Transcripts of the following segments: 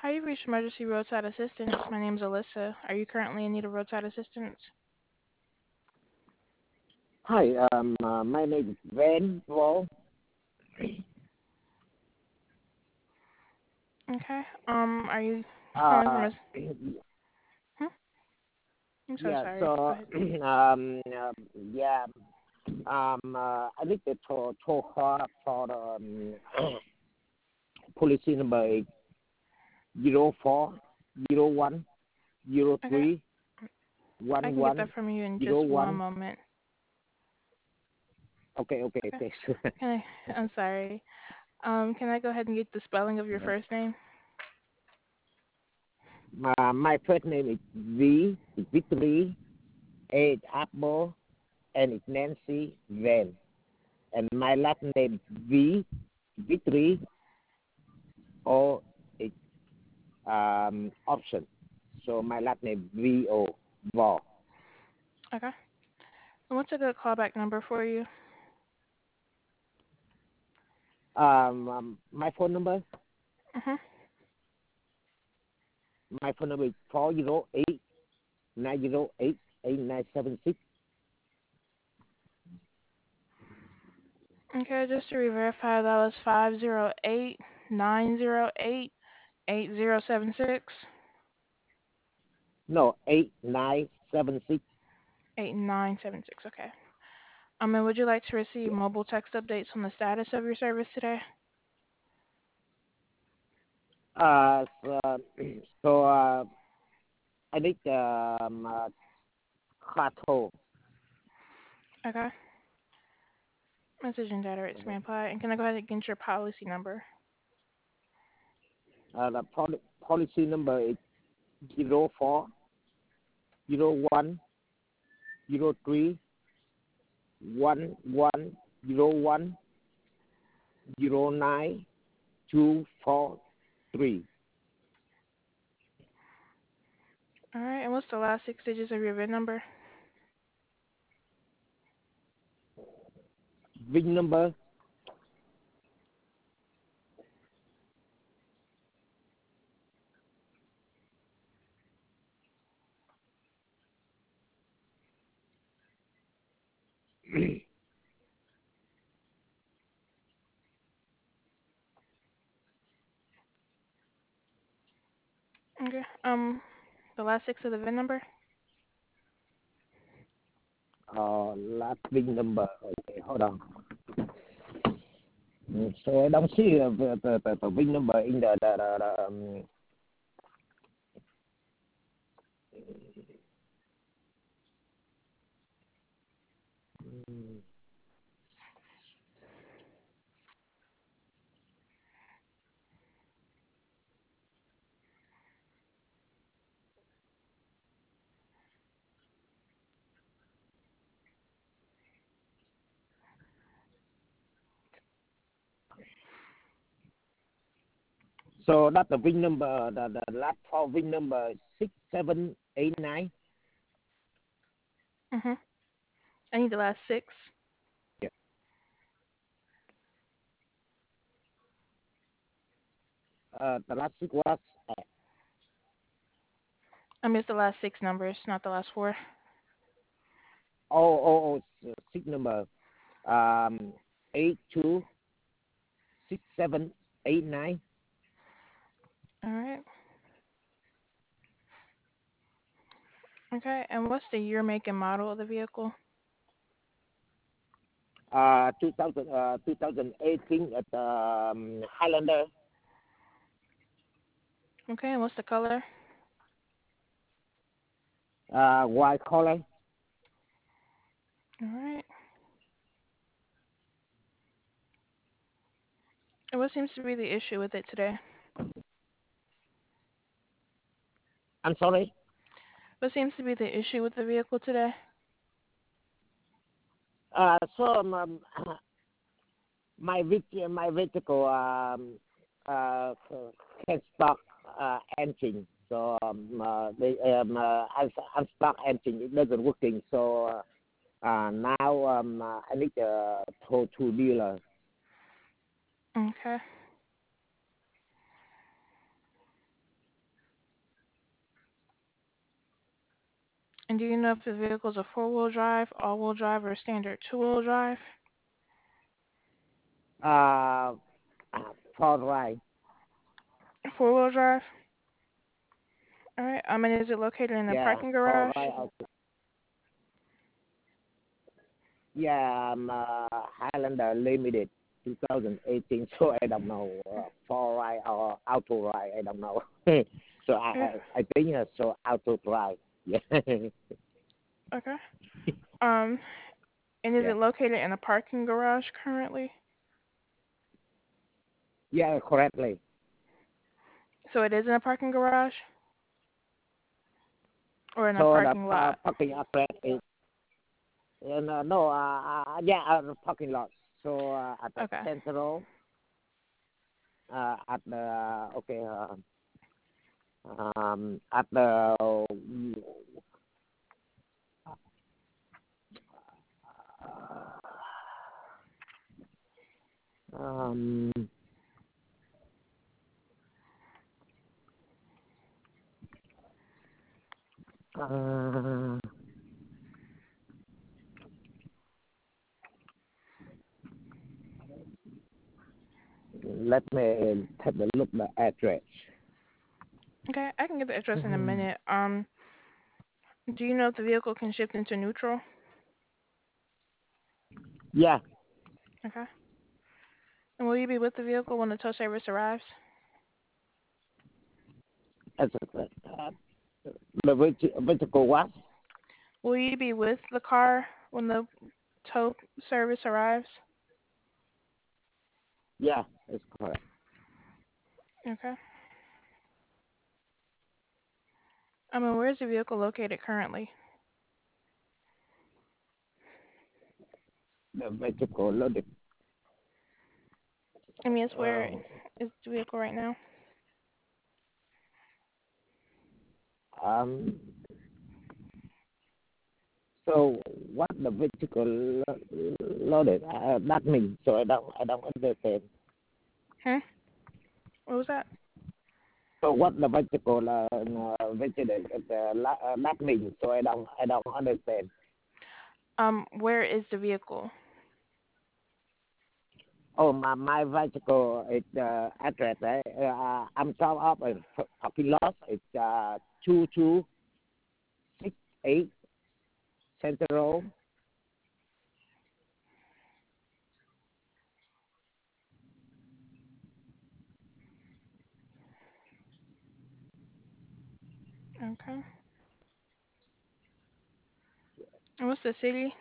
Hi, you've reached Emergency Roadside Assistance. My name is Alyssa. Are you currently in need of roadside assistance? Hi, my name is Van Wall. Okay. Are you calling from Uh, a... Hmm? I'm so yeah, sorry. Go so, ahead. yeah, I need to call for the policy number 0401 Okay. 03 I can get that 11 from you in just one 01. moment. Okay, Okay. thanks. I'm sorry. Can I go ahead and get the spelling of your first name? My first name is V, Victory, A, Apple, and it's Nancy Van. And my last name is V, Victory, O, it's option. So my last name V-O, Vol. Okay. And what's a good callback number for you? My phone number, Mhm. is 408-908-8976. Okay, just to re-verify, that was 508-908-8076. No, 8976. 8976. Okay. And would you like to receive mobile text updates on the status of your service today? Uh, so, so I need Kato. Okay. Message and data rates may apply. And can I go ahead and get your policy number? The policy number is 0401-03-11-09-243. All right. And what's the last six digits of your VIN number? VIN number Okay. The last six of the VIN number? last VIN number. Okay, hold on. So I don't see the VIN number in so that's the VIN number. The last four VIN number is 6789. Mhm. I need the last six. Yeah. The last six was I missed the last six numbers, not the last four. six number 826789. All right. Okay. And what's the year, make, and model of the vehicle? 2018 at Highlander, Okay. And what's the color? white color. All right. And what seems to be the issue with it today? I'm sorry. What seems to be the issue with the vehicle today? So my vehicle can start engine. So unstock engine it doesn't working. So now I need to dealer. Okay. And do you know if the vehicle is a four-wheel drive, all-wheel drive, or standard two-wheel drive? Uh, for right. Four-wheel drive. All right. And is it located in a Yeah, parking for garage? right. Yeah, Highlander Limited 2018. So I don't know for right or auto right. I don't know. So Yeah. I think so auto right. Yeah. Okay. Um, and is Yeah. it located in a parking garage currently? Yeah, correctly. So it is in a parking garage or in a So the parking lot? parking address is no yeah parking lot. So at the Okay. central at the okay at the um uh, let me take a look at the address. Okay. I can get the address in a Mhm. minute. Do you know if the vehicle can shift into neutral? Yeah, Okay. And will you be with the vehicle when the tow service arrives? as the vertical what? Will you be with the car when the tow service arrives? Yeah, it's correct. Okay. Where's the vehicle located currently? The vertical loaded. It's where is the vehicle right now? Um, so what the vertical loaded? That means so I don't understand. Hmm? What was that? So what the vertical vegetable that means so I don't understand. Where is the vehicle? Oh my vertical is address I'm top up a parking lot. It's 2268 Central. Okay. And what's the city?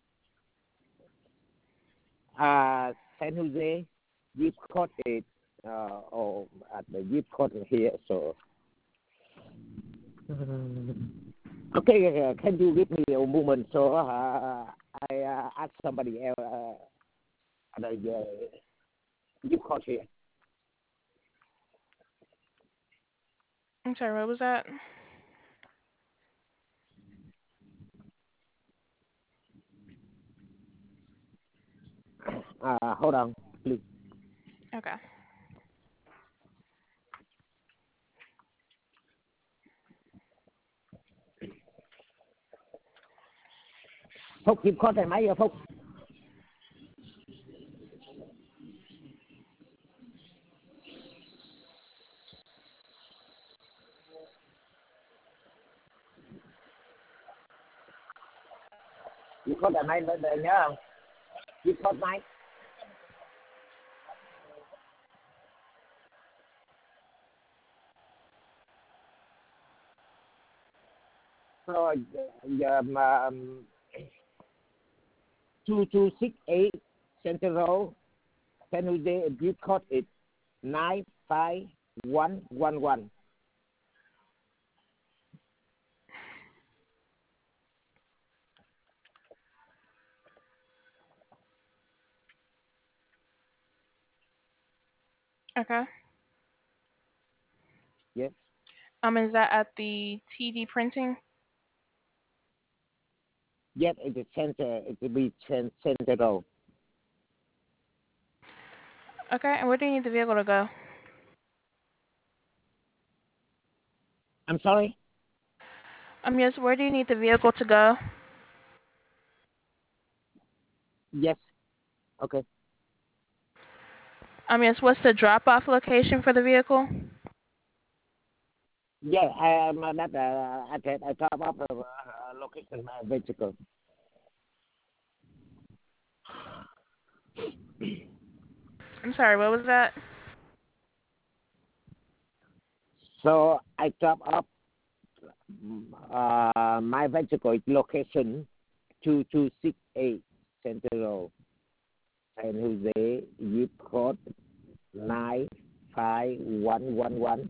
San Jose. Zip code is at the zip code here. So okay, can you give me a moment so I ask somebody else at the zip code here. I'm sorry, what was that? Hold on, please. Okay. Phúc zip code này mấy giờ Phúc? Zip code này mấy để nhớ không? Zip code mấy? Rồi giờ mà 2268 Central San Jose zip code is 95111. Okay. Yes. Is that at the TD printing? Yes, it is center. It will be central. Okay. And where do you need the vehicle to go? I'm sorry. Yes, where do you need the vehicle to go? Yes. Okay. Yes, what's the drop-off location for the vehicle? Yeah, I am that address. I top up the location my vehicle. I'm sorry, what was that? So I top up my vehicle location 2268 Central San Jose, zip code 95111.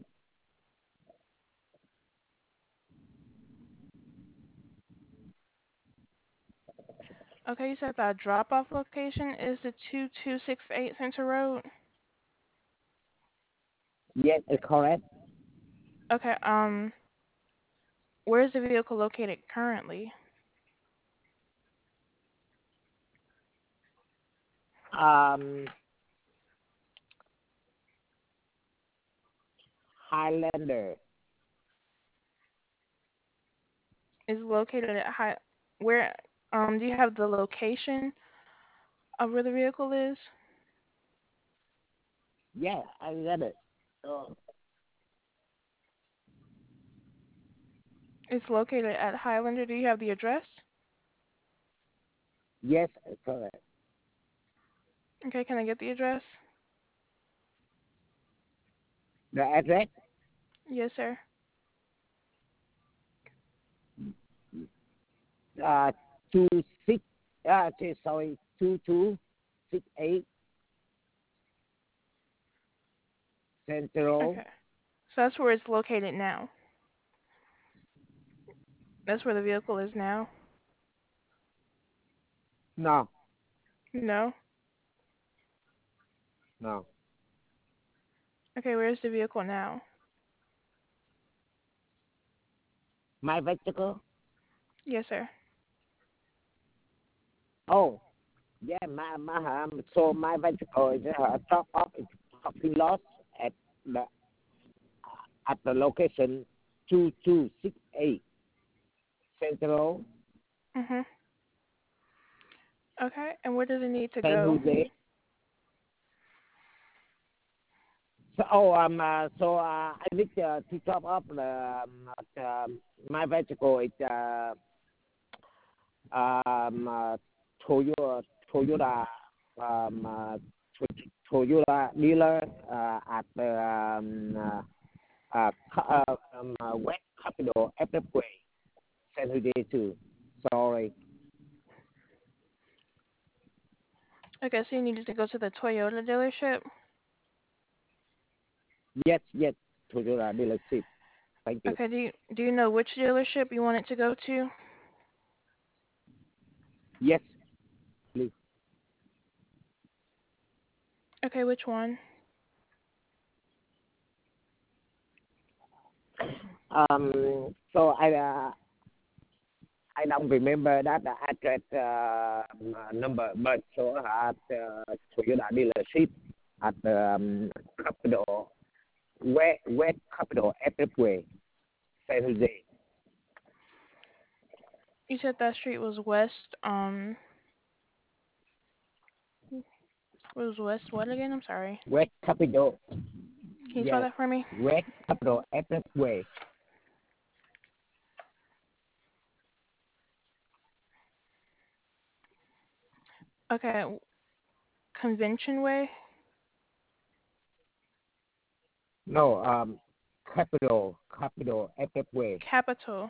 Okay, you said that drop-off location is the 2268 Center Road. Yes, correct. Okay, where is the vehicle located currently? Um, Highlander. Is located at where, do you have the location of where the vehicle is? Yeah, I got it. Oh, It's located at Highlander. Do you have the address? yes, correct. Okay, can I get the address? The address? Yes, sir. Uh, two six. Sorry, 2268 Central. Okay. So that's where it's located now. That's where the vehicle is now? No, No? no. Okay, where's the vehicle now? My vehicle? Yes, sir. Oh, yeah, so my vehicle is top up is parking lot at the at the location 2268 Central Mhm. Okay, and where does it need to San go? Jose. I need to top up my vehicle is Toyota Toyota um, uh, Toyota dealer at the West Capitol Expressway, San Jose too. Sorry. Okay, so you needed to go to the Toyota dealership. Yes, yes, Toyota dealership. Thank you. Okay, do you know which dealership you want it to go to? Yes, please. Okay, which one? So I don't remember that address number, but so at Toyota dealership at Capitol West Capitol Expressway, San Jose. You said that street was West, was West what again? I'm sorry. West Capitol, Can you spell yes, that for me? West Capitol Expressway. Okay, Convention Way? No, Capitol Expressway. Capitol.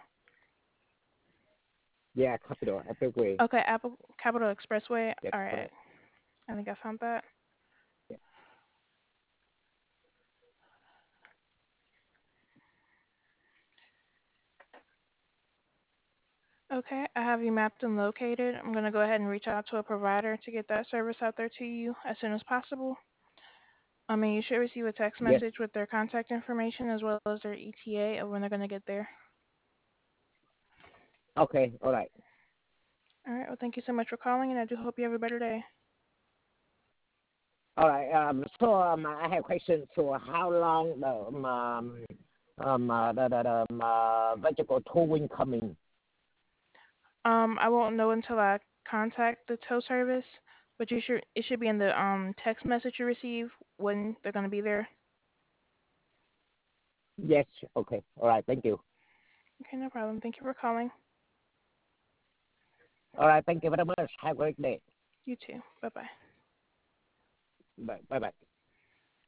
Yeah, Capitol Expressway. Okay, Capital Expressway. That's All right. correct. I think I found that. Yeah. Okay, I have you mapped and located. I'm going to go ahead and reach out to a provider to get that service out there to you as soon as possible. You should receive a text Yes. message with their contact information as well as their ETA of when they're going to get there. Okay. All right. All right, well, thank you so much for calling, and I do hope you have a better day. All right. I have a question. So, how long Vegetable towing coming. I won't know until I contact the tow service, but it should be in the text message you receive when they're gonna be there. Yes. Okay. All right. Thank you. Okay, no problem. Thank you for calling. All right. Thank you very much. Have a great day. You too. Bye bye. Bye. Bye. Bye.